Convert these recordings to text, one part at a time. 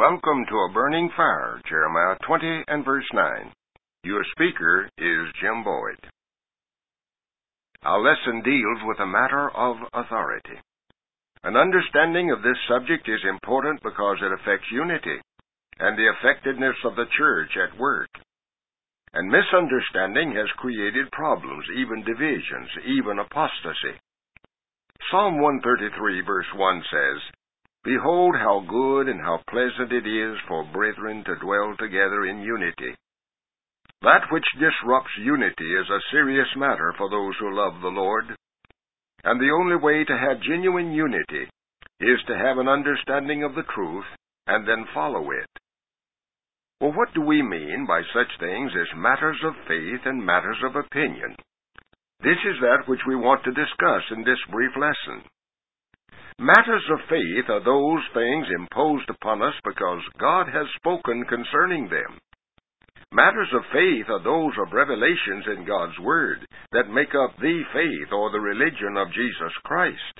Welcome to A Burning Fire, Jeremiah 20 and verse 9. Your speaker is Jim Boyd. Our lesson deals with a matter of authority. An understanding of this subject is important because it affects unity and the effectiveness of the church at work. And misunderstanding has created problems, even divisions, even apostasy. Psalm 133 verse 1 says, "Behold how good and how pleasant it is for brethren to dwell together in unity." That which disrupts unity is a serious matter for those who love the Lord. And the only way to have genuine unity is to have an understanding of the truth and then follow it. Well, what do we mean by such things as matters of faith and matters of opinion? This is that which we want to discuss in this brief lesson. Matters of faith are those things imposed upon us because God has spoken concerning them. Matters of faith are those of revelations in God's Word that make up the faith or the religion of Jesus Christ.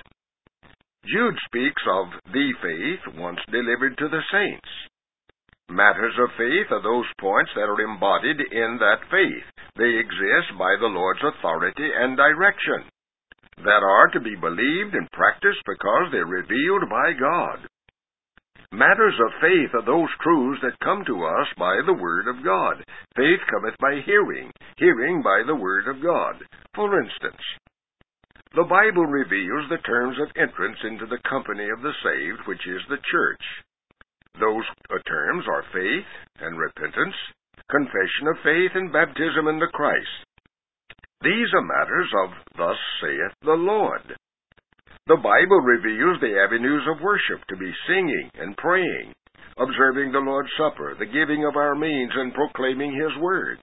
Jude speaks of the faith once delivered to the saints. Matters of faith are those points that are embodied in that faith. They exist by the Lord's authority and direction, that are to be believed and practiced because they're revealed by God. Matters of faith are those truths that come to us by the Word of God. Faith cometh by hearing, hearing by the Word of God. For instance, the Bible reveals the terms of entrance into the company of the saved, which is the church. Those terms are faith and repentance, confession of faith, and baptism into Christ. These are matters of "Thus saith the Lord." The Bible reveals the avenues of worship to be singing and praying, observing the Lord's Supper, the giving of our means, and proclaiming His Word.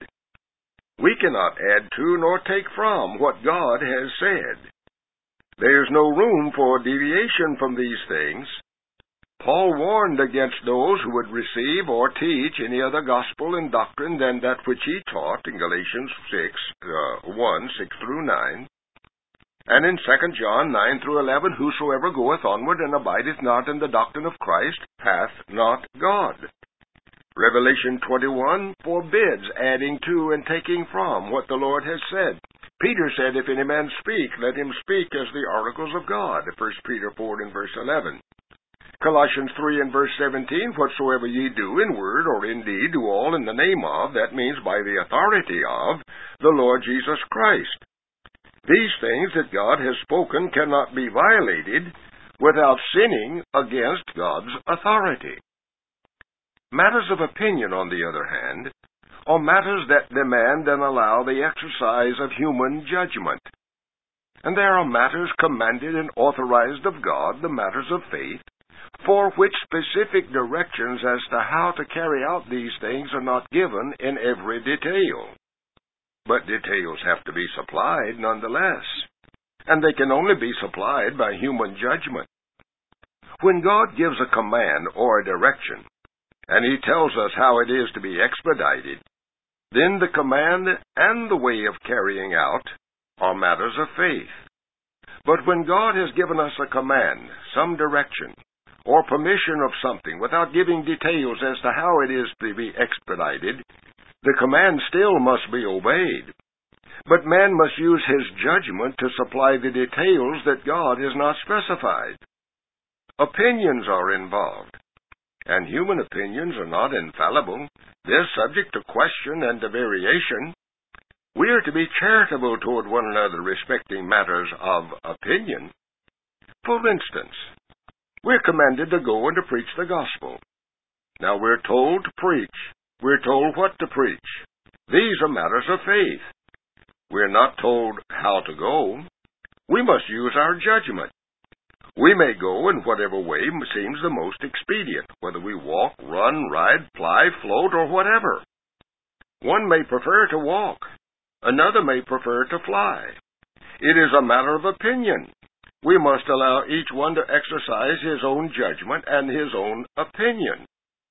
We cannot add to nor take from what God has said. There is no room for deviation from these things. Paul warned against those who would receive or teach any other gospel and doctrine than that which he taught in Galatians 6 through 9. And in 2 John 9 through 11, "Whosoever goeth onward and abideth not in the doctrine of Christ hath not God." Revelation 21 forbids adding to and taking from what the Lord has said. Peter said, "If any man speak, let him speak as the oracles of God." 1 Peter 4 and verse 11. Colossians 3 and verse 17, "Whatsoever ye do in word or in deed, do all in the name of," that means by the authority of, "the Lord Jesus Christ." These things that God has spoken cannot be violated without sinning against God's authority. Matters of opinion, on the other hand, are matters that demand and allow the exercise of human judgment. And there are matters commanded and authorized of God, the matters of faith, for which specific directions as to how to carry out these things are not given in every detail. But details have to be supplied nonetheless, and they can only be supplied by human judgment. When God gives a command or a direction, and He tells us how it is to be expedited, then the command and the way of carrying out are matters of faith. But when God has given us a command, some direction, or permission of something without giving details as to how it is to be expedited, the command still must be obeyed. But man must use his judgment to supply the details that God has not specified. Opinions are involved, and human opinions are not infallible. They're subject to question and to variation. We are to be charitable toward one another respecting matters of opinion. For instance, we're commanded to go and to preach the gospel. Now we're told to preach. We're told what to preach. These are matters of faith. We're not told how to go. We must use our judgment. We may go in whatever way seems the most expedient, whether we walk, run, ride, fly, float, or whatever. One may prefer to walk. Another may prefer to fly. It is a matter of opinion. We must allow each one to exercise his own judgment and his own opinion.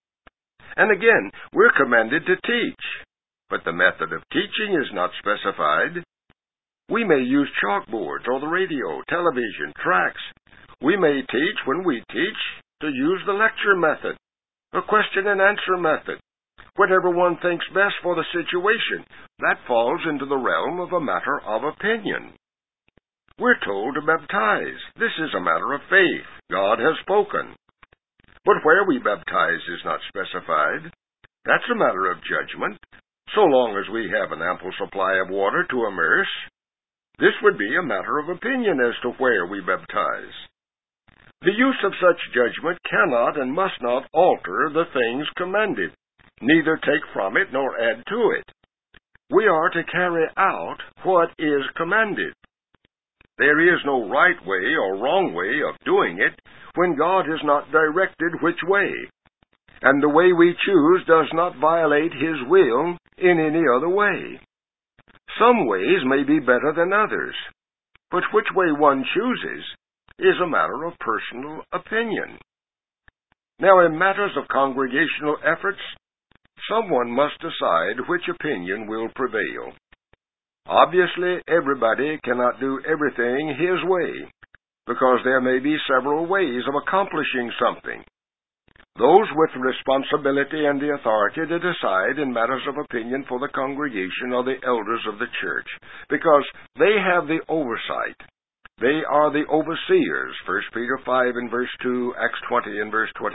And again, we're commanded to teach, but the method of teaching is not specified. We may use chalkboards or the radio, television, tracts. We may teach when we teach to use the lecture method. A question and answer method. Whatever one thinks best for the situation, that falls into the realm of a matter of opinion. We're told to baptize. This is a matter of faith. God has spoken. But where we baptize is not specified. That's a matter of judgment, so long as we have an ample supply of water to immerse. This would be a matter of opinion as to where we baptize. The use of such judgment cannot and must not alter the things commanded, neither take from it nor add to it. We are to carry out what is commanded. There is no right way or wrong way of doing it when God has not directed which way, and the way we choose does not violate His will in any other way. Some ways may be better than others, but which way one chooses is a matter of personal opinion. Now, in matters of congregational efforts, someone must decide which opinion will prevail. Obviously, everybody cannot do everything his way, because there may be several ways of accomplishing something. Those with the responsibility and the authority to decide in matters of opinion for the congregation are the elders of the church, because they have the oversight. They are the overseers, 1 Peter 5 and verse 2, Acts 20 and verse 28.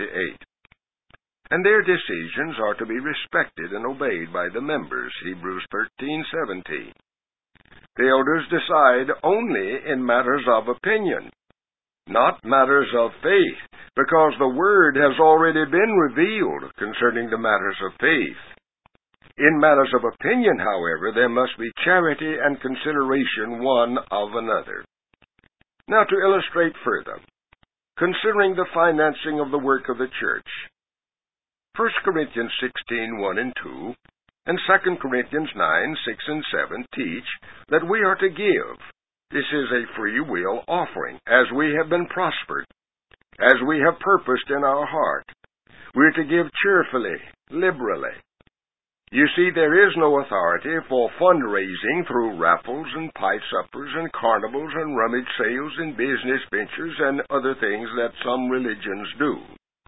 And their decisions are to be respected and obeyed by the members, Hebrews 13:17. The elders decide only in matters of opinion, not matters of faith, because the Word has already been revealed concerning the matters of faith. In matters of opinion, however, there must be charity and consideration one of another. Now, to illustrate further, considering the financing of the work of the church, 1 Corinthians 16:1 and 2, and 2 Corinthians 9:6 and 7 teach that we are to give. This is a free will offering, as we have been prospered, as we have purposed in our heart. We are to give cheerfully, liberally. You see, there is no authority for fundraising through raffles and pie suppers and carnivals and rummage sales and business ventures and other things that some religions do.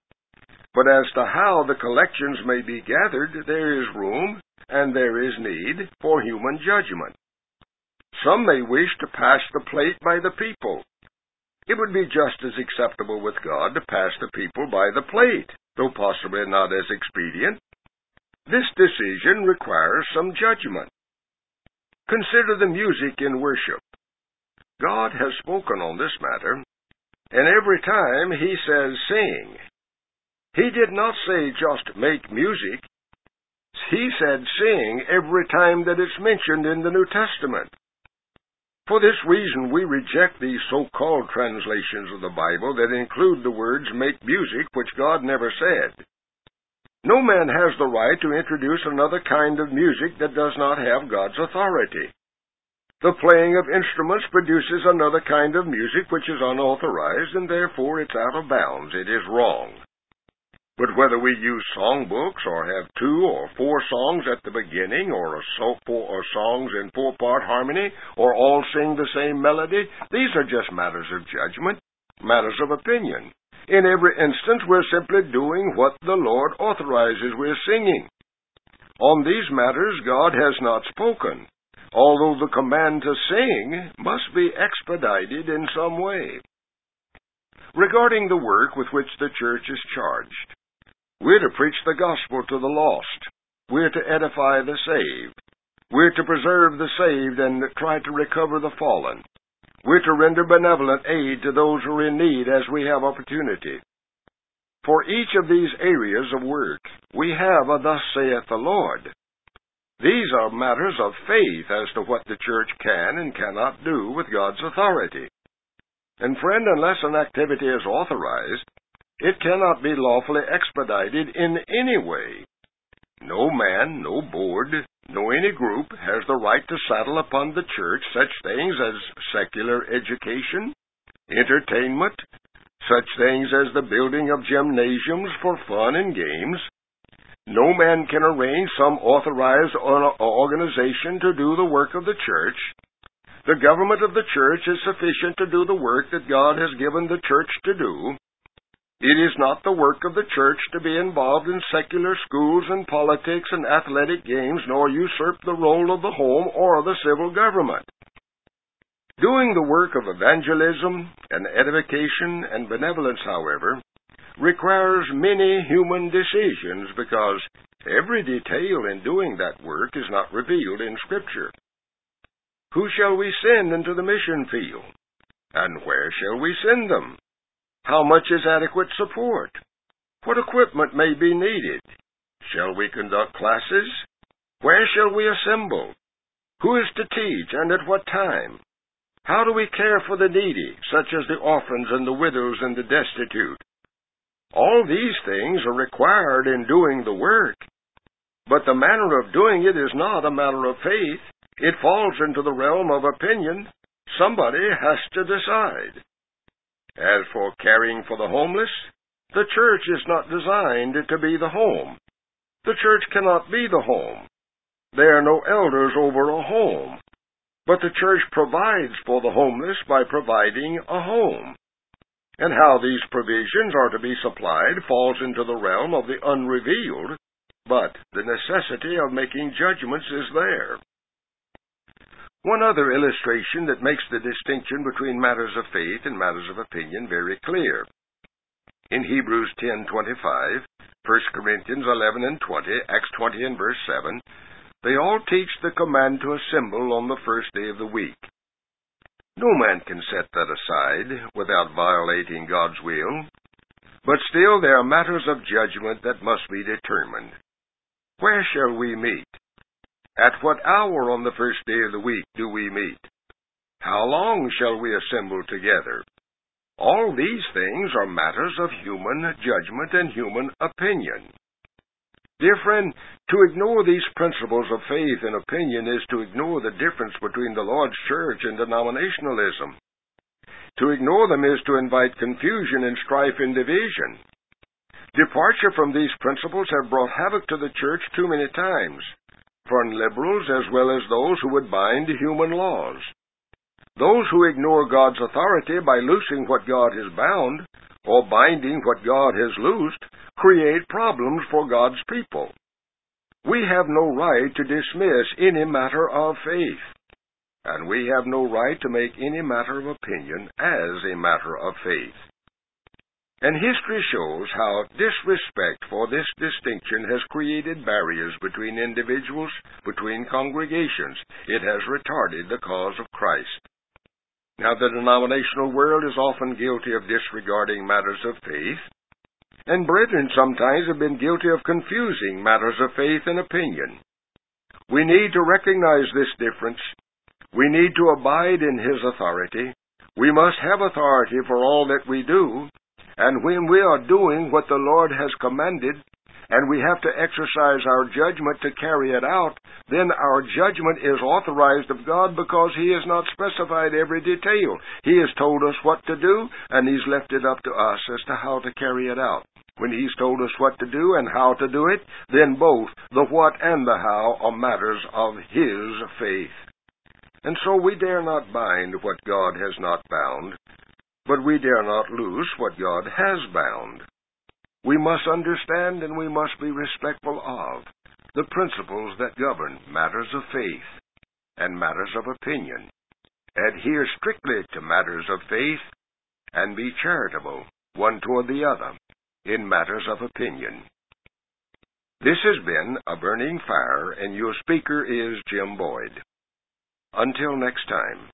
But as to how the collections may be gathered, there is room and there is need for human judgment. Some may wish to pass the plate by the people. It would be just as acceptable with God to pass the people by the plate, though possibly not as expedient. This decision requires some judgment. Consider the music in worship. God has spoken on this matter, and every time He says sing. He did not say just make music. He said sing every time that it's mentioned in the New Testament. For this reason, we reject these so-called translations of the Bible that include the words make music, which God never said. No man has the right to introduce another kind of music that does not have God's authority. The playing of instruments produces another kind of music which is unauthorized, and therefore it's out of bounds. It is wrong. But whether we use songbooks or have 2 or 4 songs at the beginning or songs in 4-part harmony or all sing the same melody, these are just matters of judgment, matters of opinion. In every instance, we're simply doing what the Lord authorizes. We're singing. On these matters, God has not spoken, although the command to sing must be expedited in some way. Regarding the work with which the church is charged, we're to preach the gospel to the lost. We're to edify the saved. We're to preserve the saved and try to recover the fallen. We're to render benevolent aid to those who are in need as we have opportunity. For each of these areas of work, we have a thus saith the Lord. These are matters of faith as to what the church can and cannot do with God's authority. And friend, unless an activity is authorized, it cannot be lawfully expedited in any way. No man, no board, no any group has the right to saddle upon the church such things as secular education, entertainment, such things as the building of gymnasiums for fun and games. No man can arrange some authorized organization to do the work of the church. The government of the church is sufficient to do the work that God has given the church to do. It is not the work of the church to be involved in secular schools and politics and athletic games, nor usurp the role of the home or the civil government. Doing the work of evangelism and edification and benevolence, however, requires many human decisions, because every detail in doing that work is not revealed in Scripture. Who shall we send into the mission field? And where shall we send them? How much is adequate support? What equipment may be needed? Shall we conduct classes? Where shall we assemble? Who is to teach, and at what time? How do we care for the needy, such as the orphans and the widows and the destitute? All these things are required in doing the work, but the manner of doing it is not a matter of faith. It falls into the realm of opinion. Somebody has to decide. As for caring for the homeless, the church is not designed to be the home. The church cannot be the home. There are no elders over a home, but the church provides for the homeless by providing a home. And how these provisions are to be supplied falls into the realm of the unrevealed, but the necessity of making judgments is there. One other illustration that makes the distinction between matters of faith and matters of opinion very clear. In Hebrews 10:25, 1 Corinthians 11 and 20, Acts 20 and verse 7, they all teach the command to assemble on the first day of the week. No man can set that aside without violating God's will, but still there are matters of judgment that must be determined. Where shall we meet? At what hour on the first day of the week do we meet? How long shall we assemble together? All these things are matters of human judgment and human opinion. Dear friend, to ignore these principles of faith and opinion is to ignore the difference between the Lord's church and denominationalism. To ignore them is to invite confusion and strife and division. Departure from these principles have brought havoc to the church too many times, for liberals as well as those who would bind human laws. Those who ignore God's authority by loosing what God has bound, or binding what God has loosed, create problems for God's people. We have no right to dismiss any matter of faith, and we have no right to make any matter of opinion as a matter of faith. And history shows how disrespect for this distinction has created barriers between individuals, between congregations. It has retarded the cause of Christ. Now, the denominational world is often guilty of disregarding matters of faith, and brethren sometimes have been guilty of confusing matters of faith and opinion. We need to recognize this difference. We need to abide in His authority. We must have authority for all that we do, and when we are doing what the Lord has commanded, and we have to exercise our judgment to carry it out, then our judgment is authorized of God, because He has not specified every detail. He has told us what to do, and He's left it up to us as to how to carry it out. When He's told us what to do and how to do it, then both the what and the how are matters of His faith. And so we dare not bind what God has not bound, but we dare not loose what God has bound. We must understand and we must be respectful of the principles that govern matters of faith and matters of opinion. Adhere strictly to matters of faith and be charitable one toward the other in matters of opinion. This has been A Burning Fire, and your speaker is Jim Boyd. Until next time.